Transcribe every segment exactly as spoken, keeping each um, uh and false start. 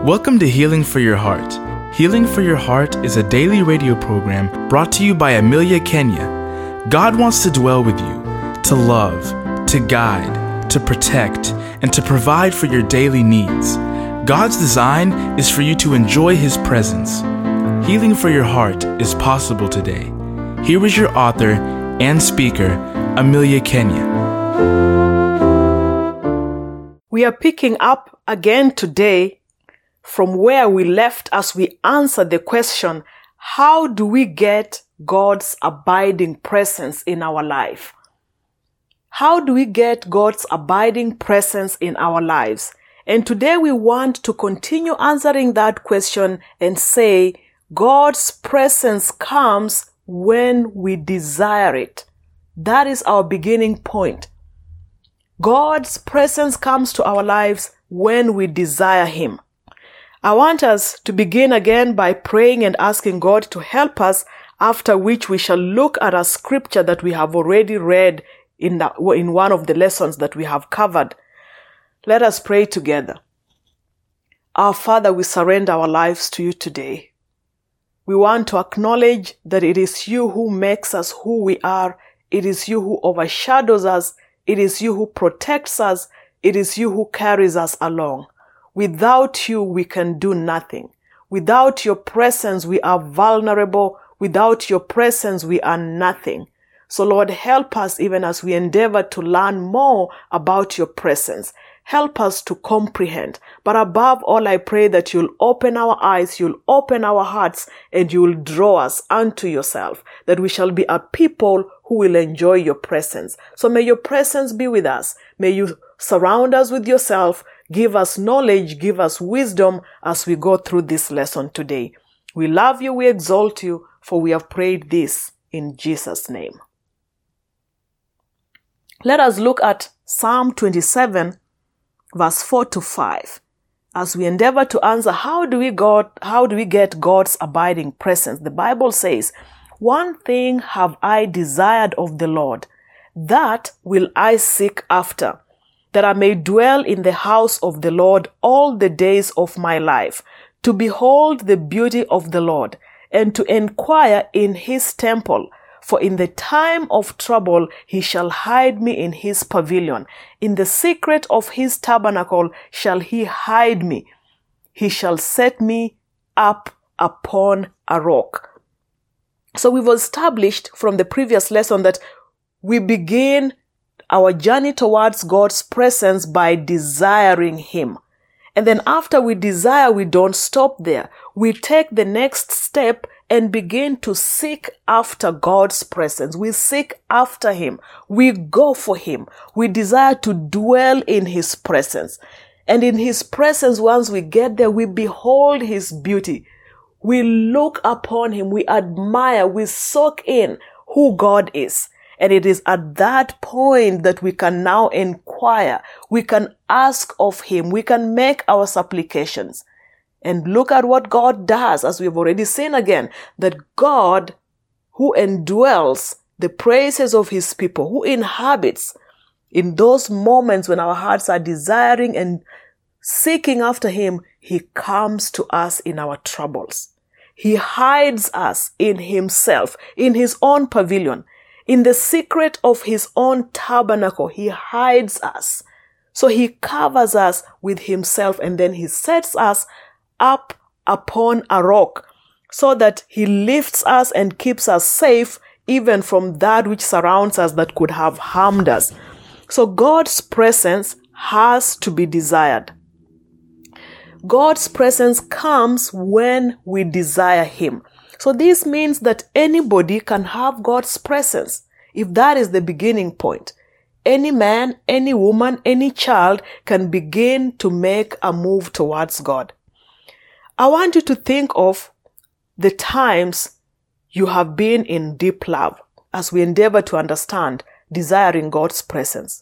Welcome to Healing for Your Heart. Healing for Your Heart is a daily radio program brought to you by Amelia Kenya. God wants to dwell with you, to love, to guide, to protect, and to provide for your daily needs. God's design is for you to enjoy His presence. Healing for Your Heart is possible today. Here is your author and speaker, Amelia Kenya. We are picking up again today from where we left as we answer the question, how do we get God's abiding presence in our life? How do we get God's abiding presence in our lives? And today we want to continue answering that question and say, God's presence comes when we desire it. That is our beginning point. God's presence comes to our lives when we desire Him. I want us to begin again by praying and asking God to help us, after which we shall look at a scripture that we have already read in, the, in one of the lessons that we have covered. Let us pray together. Our Father, we surrender our lives to you today. We want to acknowledge that it is you who makes us who we are. It is you who overshadows us. It is you who protects us. It is you who carries us along. Without you, we can do nothing. Without your presence, we are vulnerable. Without your presence, we are nothing. So Lord, help us even as we endeavor to learn more about your presence. Help us to comprehend. But above all, I pray that you'll open our eyes, you'll open our hearts, and you'll draw us unto yourself, that we shall be a people who will enjoy your presence. So may your presence be with us. May you surround us with yourself. Give us knowledge, give us wisdom as we go through this lesson today. We love you, we exalt you, for we have prayed this in Jesus' name. Let us look at Psalm twenty-seven, verse four to five, as we endeavor to answer, how do we God, how do we get God's abiding presence? The Bible says, one thing have I desired of the Lord, that will I seek after, that I may dwell in the house of the Lord all the days of my life, to behold the beauty of the Lord, and to inquire in his temple. For in the time of trouble he shall hide me in his pavilion. In the secret of his tabernacle shall he hide me. He shall set me up upon a rock. So we've established from the previous lesson that we begin our journey towards God's presence by desiring Him. And then after we desire, we don't stop there. We take the next step and begin to seek after God's presence. We seek after Him. We go for Him. We desire to dwell in His presence. And in His presence, once we get there, we behold His beauty. We look upon Him. We admire. We soak in who God is. And it is at that point that we can now inquire. We can ask of Him. We can make our supplications. And look at what God does, as we've already seen again, that God, who indwells the praises of His people, who inhabits in those moments when our hearts are desiring and seeking after Him, He comes to us in our troubles. He hides us in Himself, in His own pavilion. In the secret of His own tabernacle, He hides us. So He covers us with Himself, and then He sets us up upon a rock so that He lifts us and keeps us safe even from that which surrounds us that could have harmed us. So God's presence has to be desired. God's presence comes when we desire Him. So this means that anybody can have God's presence, if that is the beginning point. Any man, any woman, any child can begin to make a move towards God. I want you to think of the times you have been in deep love as we endeavor to understand desiring God's presence.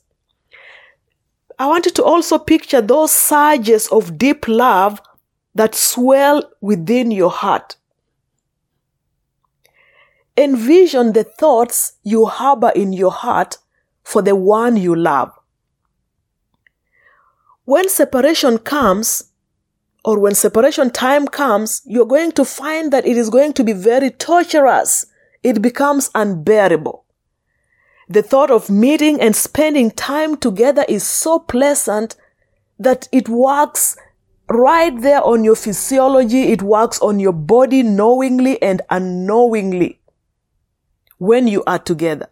I want you to also picture those surges of deep love that swell within your heart. Envision the thoughts you harbor in your heart for the one you love. When separation comes, or when separation time comes, you're going to find that it is going to be very torturous. It becomes unbearable. The thought of meeting and spending time together is so pleasant that it works right there on your physiology. It works on your body knowingly and unknowingly when you are together.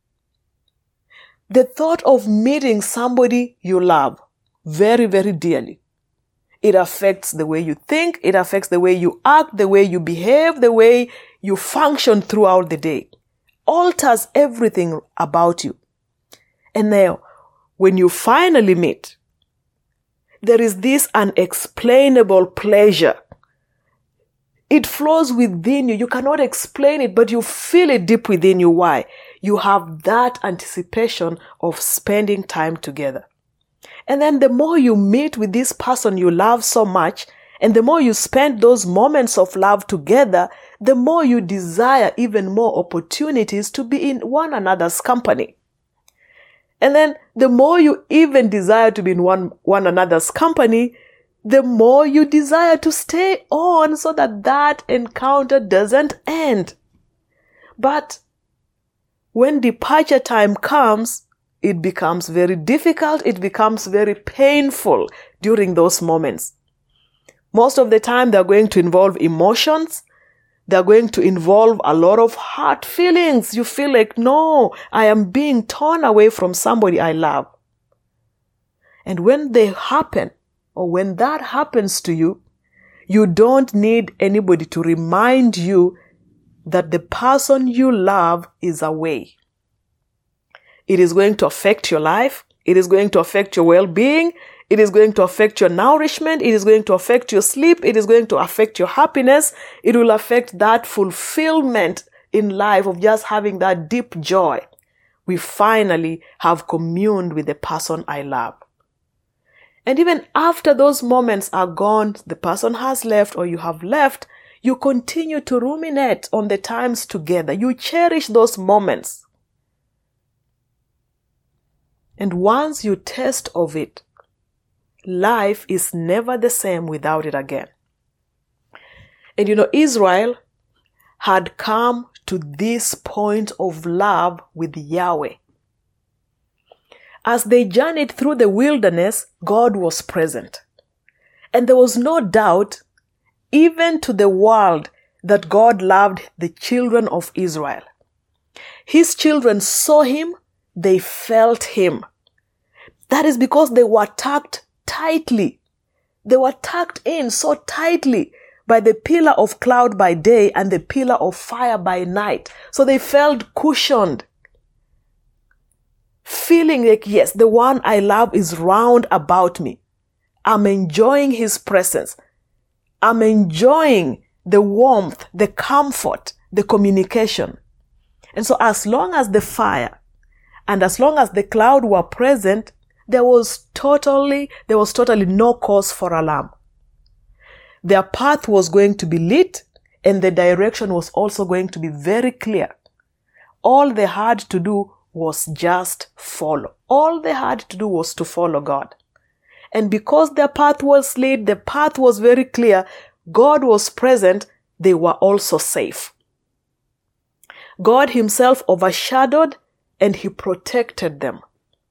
The thought of meeting somebody you love very, very dearly, it affects the way you think, it affects the way you act, the way you behave, the way you function throughout the day. Alters everything about you. And now, when you finally meet, there is this unexplainable pleasure. It flows within you. You cannot explain it, but you feel it deep within you. Why? You have that anticipation of spending time together. And then the more you meet with this person you love so much, and the more you spend those moments of love together, the more you desire even more opportunities to be in one another's company. And then the more you even desire to be in one, one another's company, the more you desire to stay on so that that encounter doesn't end. But when departure time comes, it becomes very difficult. It becomes very painful during those moments. Most of the time, they're going to involve emotions. They're going to involve a lot of hurt feelings. You feel like, no, I am being torn away from somebody I love. And when they happen, or when that happens to you, you don't need anybody to remind you that the person you love is away. It is going to affect your life. It is going to affect your well-being. It is going to affect your nourishment. It is going to affect your sleep. It is going to affect your happiness. It will affect that fulfillment in life of just having that deep joy. We finally have communed with the person I love. And even after those moments are gone, the person has left or you have left, you continue to ruminate on the times together. You cherish those moments. And once you taste of it, life is never the same without it again. And you know, Israel had come to this point of love with Yahweh. As they journeyed through the wilderness, God was present. And there was no doubt, even to the world, that God loved the children of Israel. His children saw him, they felt him. That is because they were tucked tightly. They were tucked in so tightly by the pillar of cloud by day and the pillar of fire by night. So they felt cushioned, feeling like, yes, the one I love is round about me. I'm enjoying his presence. I'm enjoying the warmth, the comfort, the communication. And so as long as the fire and as long as the cloud were present, there was totally, there was totally no cause for alarm. Their path was going to be lit and the direction was also going to be very clear. All they had to do was just follow. All they had to do was to follow God. And because their path was lit, the path was very clear, God was present, they were also safe. God himself overshadowed and he protected them.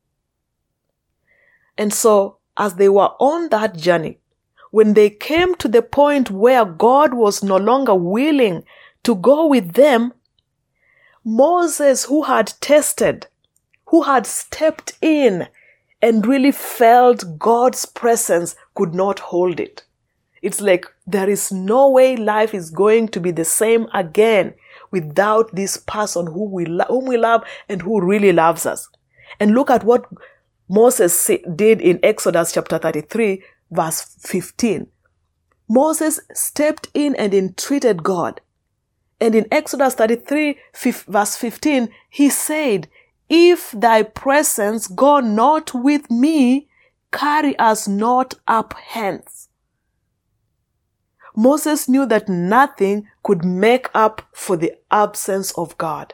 And so, as they were on that journey, when they came to the point where God was no longer willing to go with them, Moses, who had tested, who had stepped in and really felt God's presence, could not hold it. It's like there is no way life is going to be the same again without this person who we lo- whom we love and who really loves us. And look at what Moses did in Exodus chapter thirty-three, verse fifteen. Moses stepped in and entreated God. And in Exodus thirty-three, verse fifteen, he said, "If thy presence go not with me, carry us not up hence." Moses knew that nothing could make up for the absence of God.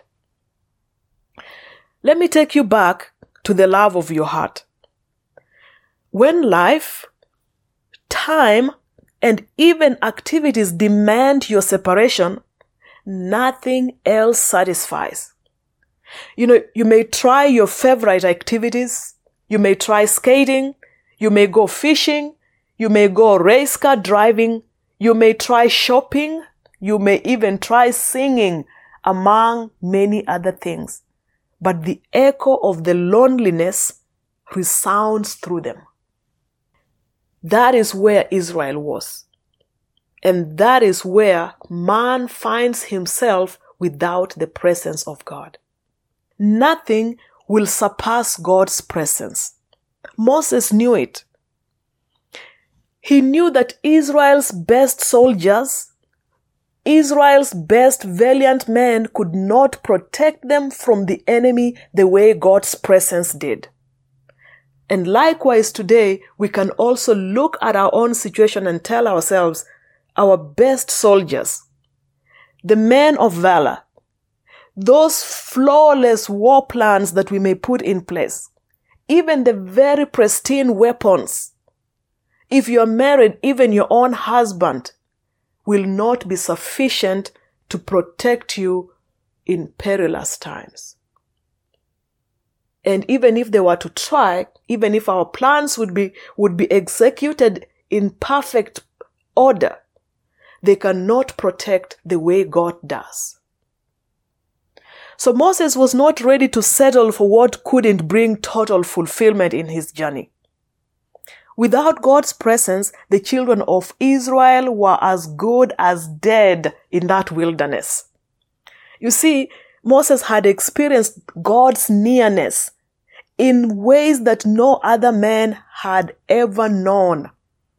Let me take you back to the love of your heart. When life, time, and even activities demand your separation, nothing else satisfies. You know, you may try your favorite activities. You may try skating. You may go fishing. You may go race car driving. You may try shopping. You may even try singing, among many other things. But the echo of the loneliness resounds through them. That is where Israel was. And that is where man finds himself without the presence of God. Nothing will surpass God's presence. Moses knew it. He knew that Israel's best soldiers, Israel's best valiant men could not protect them from the enemy the way God's presence did. And likewise today, we can also look at our own situation and tell ourselves, our best soldiers, the men of valor, those flawless war plans that we may put in place, even the very pristine weapons, if you are married, even your own husband will not be sufficient to protect you in perilous times. And even if they were to try, even if our plans would be, would be executed in perfect order, they cannot protect the way God does. So Moses was not ready to settle for what couldn't bring total fulfillment in his journey. Without God's presence, the children of Israel were as good as dead in that wilderness. You see, Moses had experienced God's nearness in ways that no other man had ever known.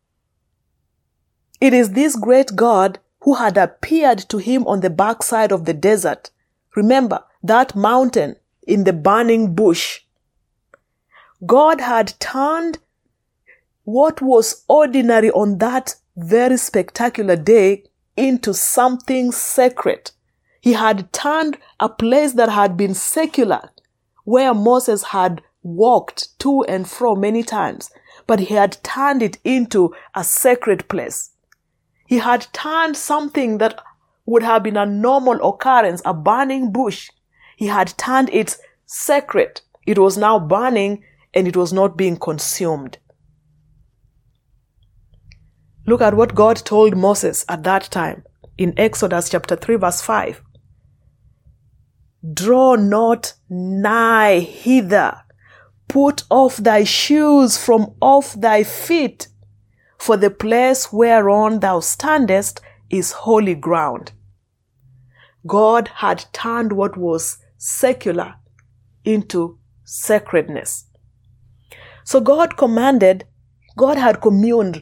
It is this great God who had appeared to him on the backside of the desert. Remember, that mountain in the burning bush. God had turned what was ordinary on that very spectacular day into something sacred. He had turned a place that had been secular, where Moses had walked to and fro many times, but he had turned it into a sacred place. He had turned something that would have been a normal occurrence, a burning bush. He had turned it sacred. It was now burning and it was not being consumed. Look at what God told Moses at that time in Exodus chapter three verse five. Draw not nigh hither. Put off thy shoes from off thy feet, for the place whereon thou standest is holy ground. God had turned what was secular into sacredness. So God commanded, God had communed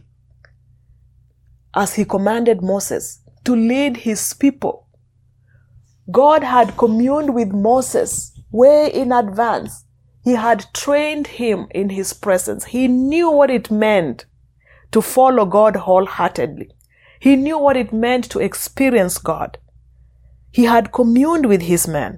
as he commanded Moses to lead his people. God had communed with Moses way in advance. He had trained him in his presence. He knew what it meant to follow God wholeheartedly. He knew what it meant to experience God. He had communed with his men.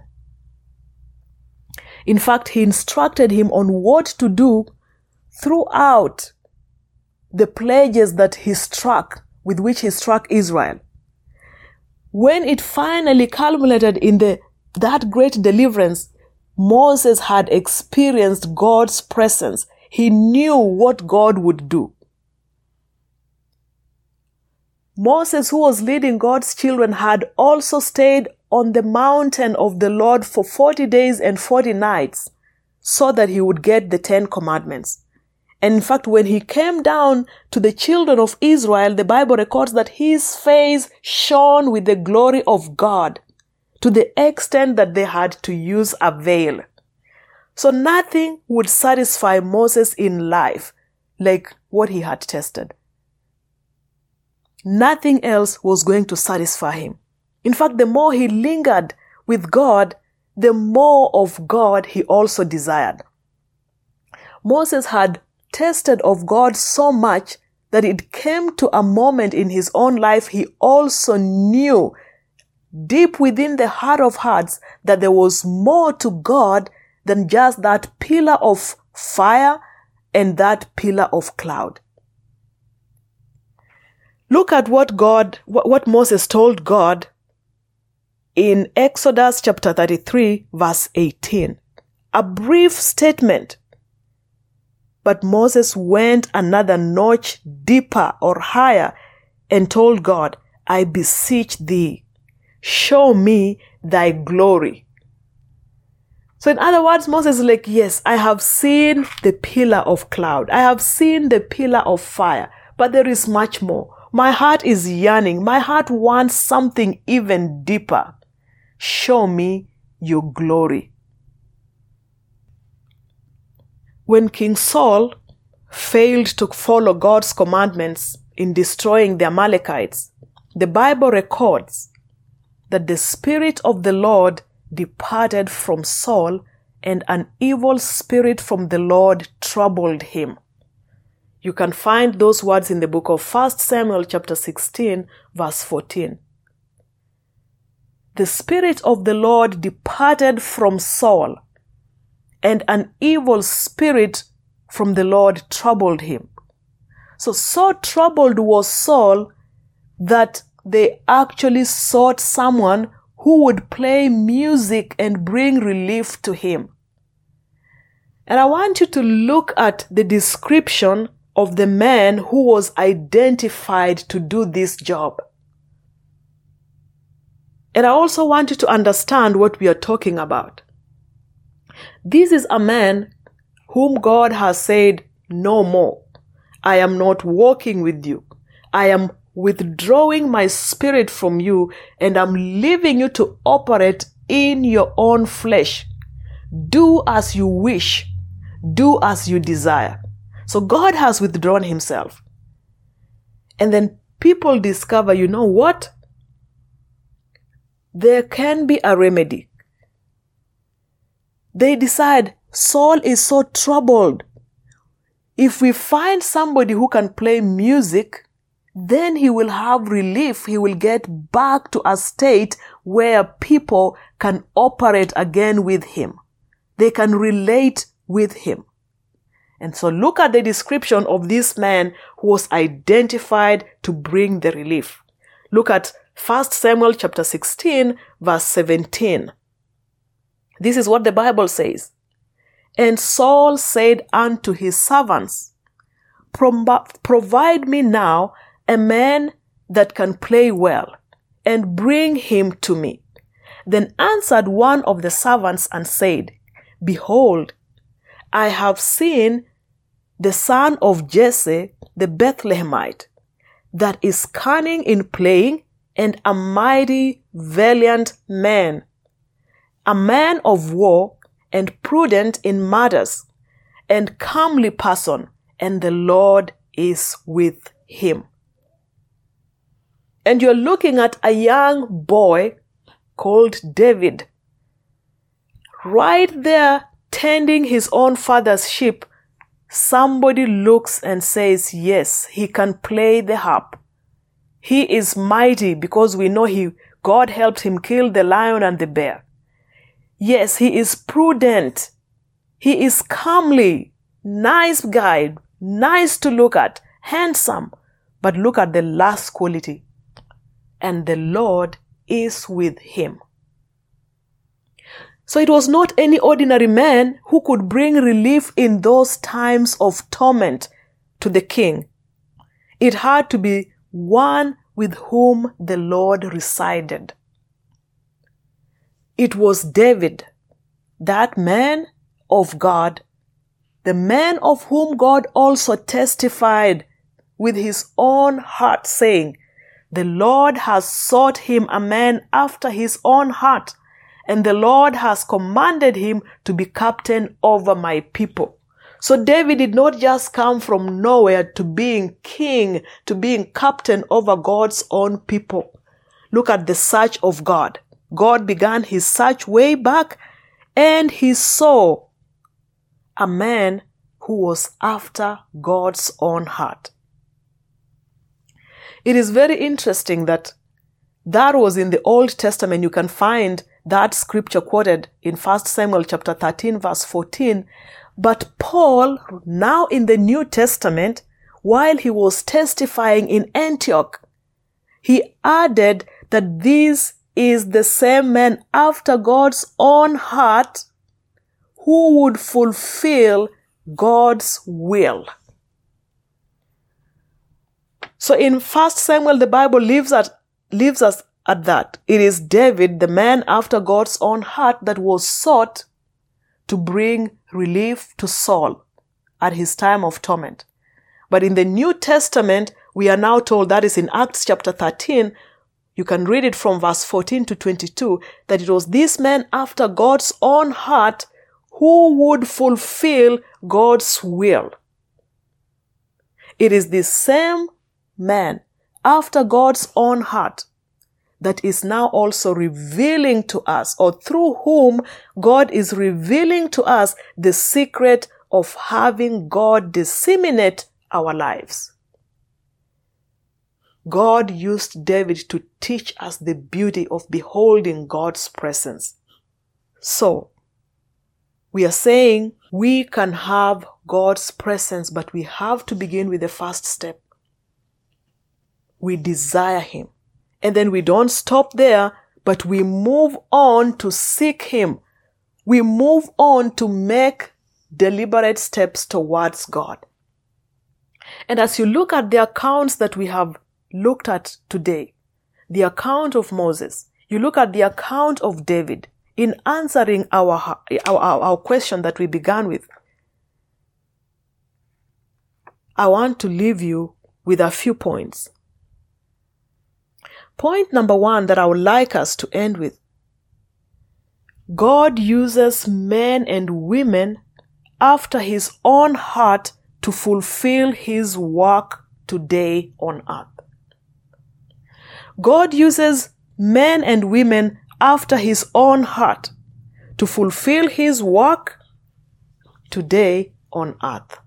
In fact, he instructed him on what to do throughout the pledges that he struck, with which he struck Israel. When it finally culminated in the that great deliverance, Moses had experienced God's presence. He knew what God would do. Moses, who was leading God's children, had also stayed on the mountain of the Lord for forty days and forty nights so that he would get the Ten Commandments. And in fact, when he came down to the children of Israel, the Bible records that his face shone with the glory of God to the extent that they had to use a veil. So nothing would satisfy Moses in life like what he had tested. Nothing else was going to satisfy him. In fact, the more he lingered with God, the more of God he also desired. Moses had tested of God so much that it came to a moment in his own life he also knew deep within the heart of hearts that there was more to God than just that pillar of fire and that pillar of cloud. Look at what God, what Moses told God in Exodus chapter thirty-three, verse eighteen. A brief statement. But Moses went another notch deeper or higher and told God, I beseech thee, show me thy glory. So in other words, Moses is like, yes, I have seen the pillar of cloud. I have seen the pillar of fire, but there is much more. My heart is yearning. My heart wants something even deeper. Show me your glory. When King Saul failed to follow God's commandments in destroying the Amalekites, the Bible records that the Spirit of the Lord departed from Saul, and an evil spirit from the Lord troubled him. You can find those words in the book of First Samuel chapter sixteen, verse fourteen. The Spirit of the Lord departed from Saul, and an evil spirit from the Lord troubled him. So, so troubled was Saul that they actually sought someone who would play music and bring relief to him. And I want you to look at the description of the man who was identified to do this job. And I also want you to understand what we are talking about. This is a man whom God has said, no more. I am not walking with you. I am withdrawing my spirit from you, and I'm leaving you to operate in your own flesh. Do as you wish. Do as you desire. So God has withdrawn himself. And then people discover, you know what? There can be a remedy. They decide, Saul is so troubled. If we find somebody who can play music, then he will have relief. He will get back to a state where people can operate again with him. They can relate with him. And so look at the description of this man who was identified to bring the relief. Look at First Samuel chapter sixteen, verse seventeen. This is what the Bible says. And Saul said unto his servants, Provide me now a man that can play well, and bring him to me. Then answered one of the servants and said, Behold, I have seen the son of Jesse, the Bethlehemite, that is cunning in playing, and a mighty, valiant man, a man of war, and prudent in matters, and comely person, and the Lord is with him. And you're looking at a young boy called David, right there tending his own father's sheep. Somebody looks and says, yes, he can play the harp. He is mighty because we know he, God helped him kill the lion and the bear. Yes, he is prudent. He is comely, nice guy, nice to look at, handsome. But look at the last quality. And the Lord is with him. So it was not any ordinary man who could bring relief in those times of torment to the king. It had to be one with whom the Lord resided. It was David, that man of God, the man of whom God also testified with his own heart, saying, The Lord has sought him a man after his own heart, and the Lord has commanded him to be captain over my people. So David did not just come from nowhere to being king, to being captain over God's own people. Look at the search of God. God began his search way back, and he saw a man who was after God's own heart. It is very interesting that that was in the Old Testament. You can find that scripture quoted in First Samuel chapter thirteen, verse fourteen. But Paul, now in the New Testament, while he was testifying in Antioch, he added that this is the same man after God's own heart who would fulfill God's will. So in First Samuel, the Bible leaves, at, leaves us at that. It is David, the man after God's own heart, that was sought to bring relief to Saul at his time of torment. But in the New Testament, we are now told, that is in Acts chapter thirteen, you can read it from verse fourteen to twenty-two, that it was this man after God's own heart who would fulfill God's will. It is the same man after God's own heart that is now also revealing to us, or through whom God is revealing to us the secret of having God disseminate our lives. God used David to teach us the beauty of beholding God's presence. So, we are saying we can have God's presence, but we have to begin with the first step. We desire Him. And then we don't stop there, but we move on to seek Him. We move on to make deliberate steps towards God. And as you look at the accounts that we have looked at today, the account of Moses, you look at the account of David, in answering our, our, our question that we began with, I want to leave you with a few points. Point number one that I would like us to end with. God uses men and women after His own heart to fulfill His work today on earth. God uses men and women after His own heart to fulfill His work today on earth.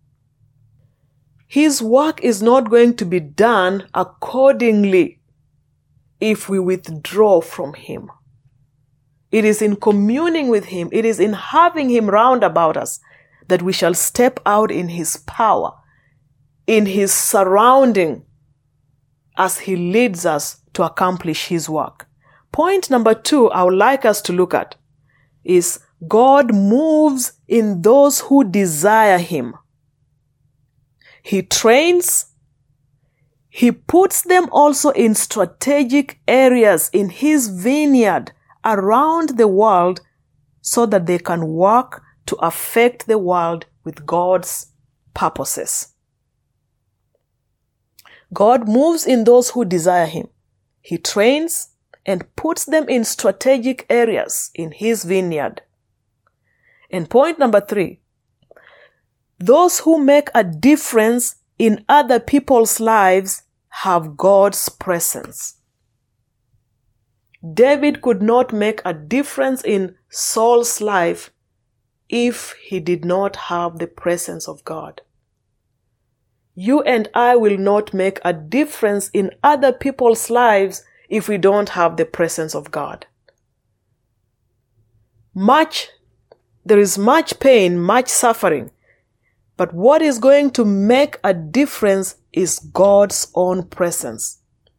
His work is not going to be done accordingly if we withdraw from Him. It is in communing with Him, it is in having Him round about us that we shall step out in His power, in His surrounding, as He leads us to accomplish His work. Point number two I would like us to look at is God moves in those who desire Him. He trains, He puts them also in strategic areas in His vineyard around the world so that they can work to affect the world with God's purposes. God moves in those who desire Him. He trains and puts them in strategic areas in His vineyard. And point number three, those who make a difference in other people's lives have God's presence. David could not make a difference in Saul's life if he did not have the presence of God. You and I will not make a difference in other people's lives if we don't have the presence of God. Much, there is much pain, much suffering, but what is going to make a difference is God's own presence.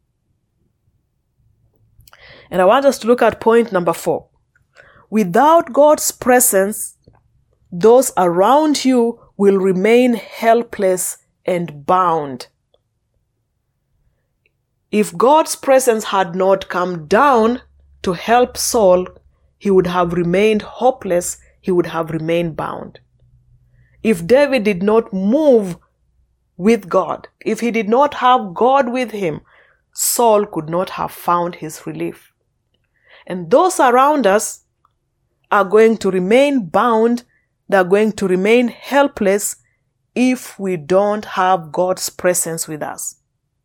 And I want us to look at point number four. Without God's presence, those around you will remain helpless and bound. If God's presence had not come down to help Saul, he would have remained hopeless, he would have remained bound. If David did not move with God, if he did not have God with him, Saul could not have found his relief. And those around us are going to remain bound, they are going to remain helpless if we don't have God's presence with us.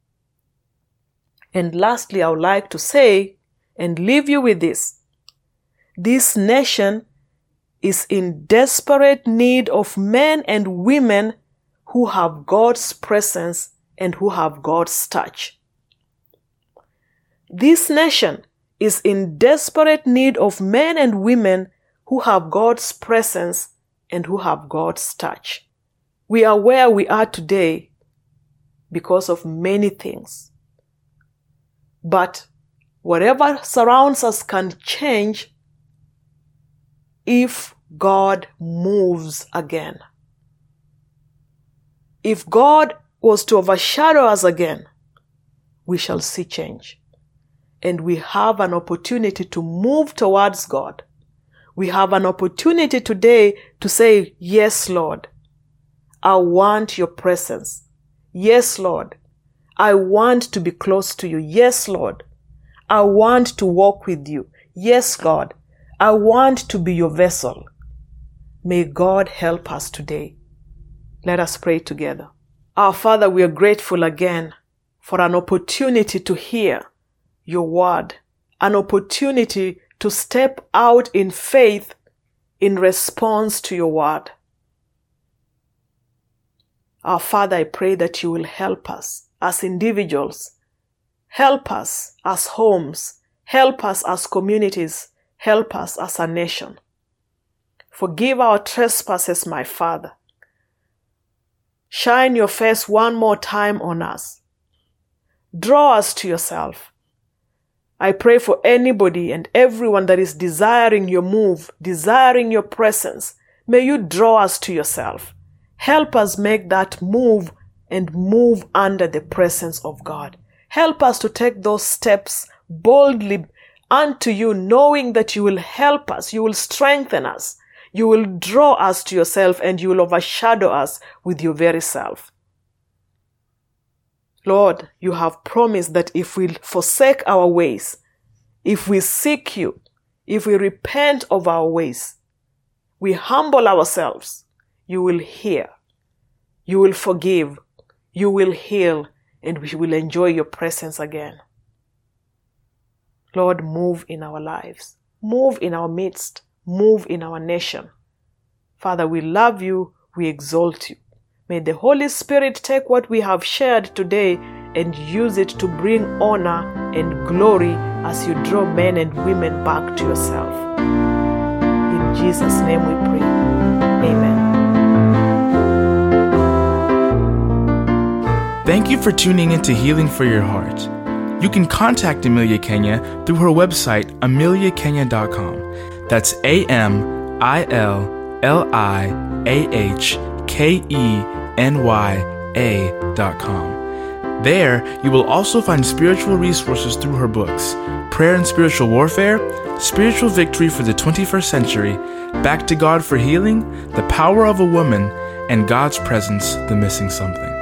And lastly, I would like to say and leave you with this. This nation is in desperate need of men and women who have God's presence and who have God's touch. This nation is in desperate need of men and women who have God's presence and who have God's touch. We are where we are today because of many things. But whatever surrounds us can change if God moves again. If God was to overshadow us again, we shall see change. And we have an opportunity to move towards God. We have an opportunity today to say, yes, Lord, I want your presence. Yes, Lord, I want to be close to you. Yes, Lord, I want to walk with you. Yes, God, I want to be your vessel. May God help us today. Let us pray together. Our Father, we are grateful again for an opportunity to hear your word, an opportunity to step out in faith in response to your word. Our Father, I pray that you will help us as individuals, help us as homes, help us as communities, help us as a nation. Forgive our trespasses, my Father. Shine your face one more time on us. Draw us to yourself. I pray for anybody and everyone that is desiring your move, desiring your presence. May you draw us to yourself. Help us make that move and move under the presence of God. Help us to take those steps boldly unto you, knowing that you will help us, you will strengthen us, you will draw us to yourself, and you will overshadow us with your very self. Lord, you have promised that if we forsake our ways, if we seek you, if we repent of our ways, we humble ourselves, you will hear, you will forgive, you will heal, and we will enjoy your presence again. Lord, move in our lives, move in our midst, move in our nation. Father, we love you, we exalt you. May the Holy Spirit take what we have shared today and use it to bring honor and glory as you draw men and women back to yourself. In Jesus' name we pray. Amen. Thank you for tuning into Healing for Your Heart. You can contact Amelia Kenya through her website, amelia kenya dot com. That's A M I L L I A H K E N Y A dot com. There, you will also find spiritual resources through her books, Prayer and Spiritual Warfare, Spiritual Victory for the twenty-first Century, Back to God for Healing, The Power of a Woman, and God's Presence, The Missing Something.